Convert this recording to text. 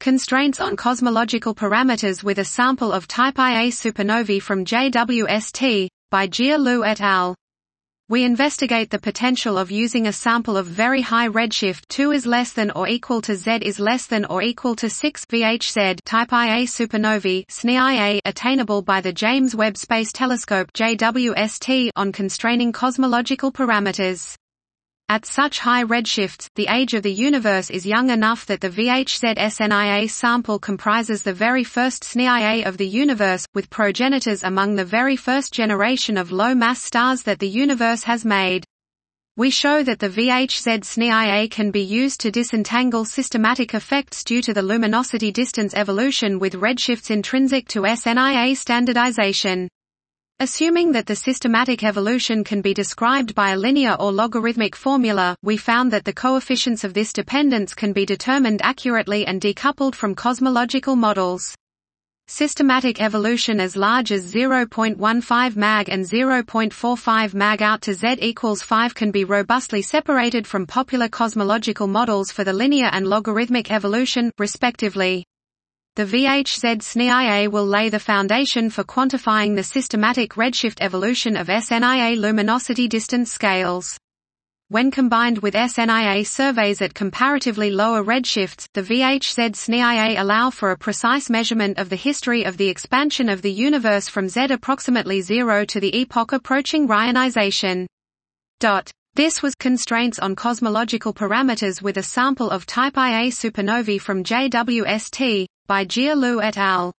Constraints on cosmological parameters with a sample of type Ia supernovae from JWST, by Jia Liu et al. We investigate the potential of using a sample of very high redshift 2 is less than or equal to Z is less than or equal to 6 VHZ type Ia supernovae SNI-Ia attainable by the James Webb Space Telescope JWST on constraining cosmological parameters. At such high redshifts, the age of the universe is young enough that the VHZ SNI-Ia sample comprises the very first SNI-Ia of the universe, with progenitors among the very first generation of low-mass stars that the universe has made. We show that the VHZ SNI-Ia can be used to disentangle systematic effects due to the luminosity distance evolution with redshifts intrinsic to SNI-Ia standardization. Assuming that the systematic evolution can be described by a linear or logarithmic formula, we found that the coefficients of this dependence can be determined accurately and decoupled from cosmological models. Systematic evolution as large as 0.15 mag and 0.45 mag out to Z equals 5 can be robustly separated from popular cosmological models for the linear and logarithmic evolution, respectively. The VHZ SNI-Ia will lay the foundation for quantifying the systematic redshift evolution of SNI-Ia luminosity distance scales. When combined with SNI-Ia surveys at comparatively lower redshifts, the VHZ SNI-Ia allow for a precise measurement of the history of the expansion of the universe from Z approximately 0 to the epoch approaching Ryanization. This was Constraints on Cosmological Parameters with a Sample of Type Ia Supernovae from JWST, by Jia Liu et al.